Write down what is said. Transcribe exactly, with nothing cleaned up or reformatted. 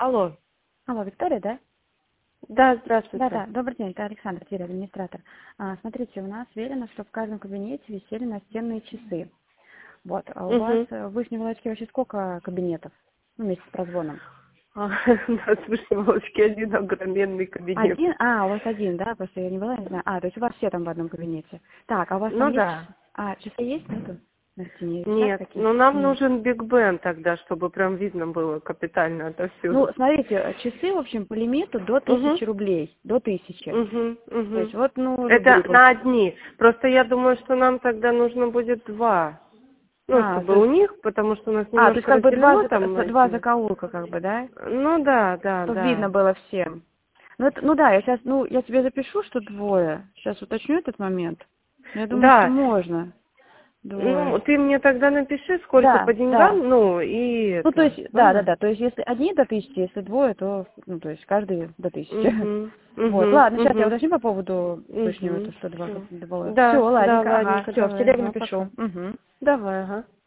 Алло. Алло, Виктория, да? Да, здравствуйте. Да-да, добрый день, это Александр, телеадминистратор. А, смотрите, у нас велено, что в каждом кабинете висели настенные часы. Вот, а у вас Угу. э, в Вышней Волочке вообще сколько кабинетов? Ну, вместе с прозвоном. А, да, слушай, Волочки, один огроменный кабинет. Один? А, у вас один, да? Просто я не была, не знаю. А, то есть у вас все там в одном кабинете. Так, а у вас там Ну есть... да. А, часы есть? Нету? На стене висят Нет, какие-то? но нам Нет. нужен Биг Бен тогда, чтобы прям видно было капитально Ну, отовсюду. смотрите, часы, в общем, по лимиту до Угу. тысячи рублей. До тысячи. Угу, То есть угу. вот, ну, любые Это просто. на одни. Просто я думаю, что нам тогда нужно будет два. Ну, А, то чтобы у есть... них, потому что у нас А, то есть немножко как бы два, разделено зака- там два этими. закоулка, как бы, да? Ну да, да, Чтобы видно да. было всем. Ну, это, ну да, я сейчас, ну, я тебе запишу, что двое. Сейчас уточню этот момент. Но я думаю, что Да. можно. Двое. Ну, ты мне тогда напиши, сколько Да, по да. деньгам, ну, и Ну, то это, есть, да, да, ладно? да. То есть, если одни до тысячи, если двое, то, ну, то есть, каждый до тысячи. Угу, Вот, угу, ладно, сейчас я угу, уточню по поводу вышнего, угу, это что, два, все. двое. Все, Да, да, ладненько, ага, ладненько, все, в давай, телегу ага, напишу. пока. Угу. Давай, ага.